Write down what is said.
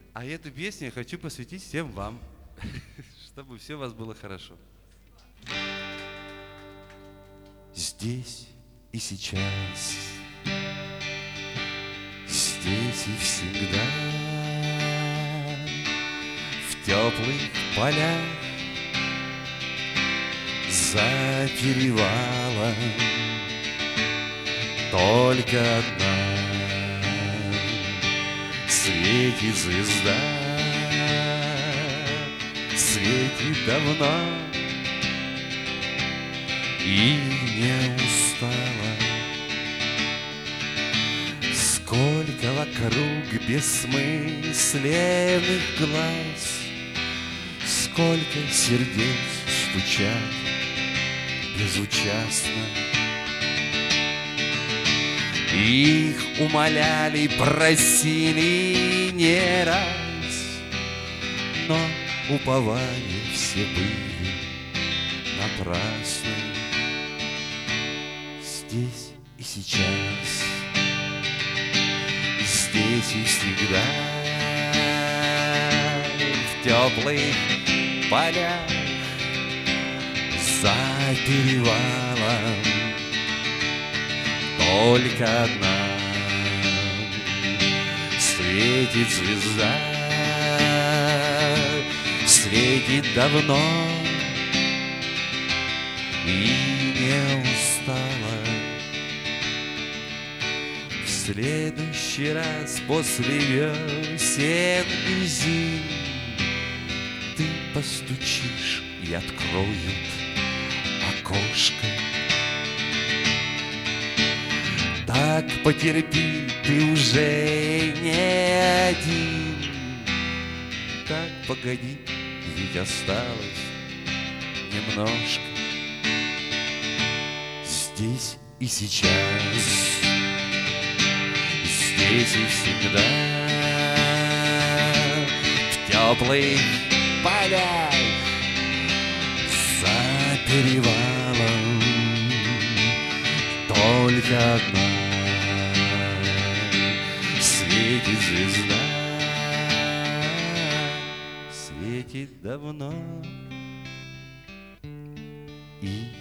А эту песню я хочу посвятить всем вам, чтобы все у вас было хорошо. Здесь и сейчас, здесь и всегда, в теплых полях, за перевалом только одна светит звезда, светит давно и не устала. Сколько вокруг бессмысленных глаз, сколько сердец стучат безучастно. Их умоляли, просили не раз, но упования все были напрасны. Здесь и сейчас, здесь и всегда, в теплых полях, за перевалом только одна светит звезда, светит давно и не устала. В следующий раз после весенних зим ты постучишь и откроют окошко. Так потерпи, ты уже не один. Так погоди, ведь осталось немножко. Здесь и сейчас, здесь и всегда, в теплых полях, за перевалом только одна светит звезда, светит давно и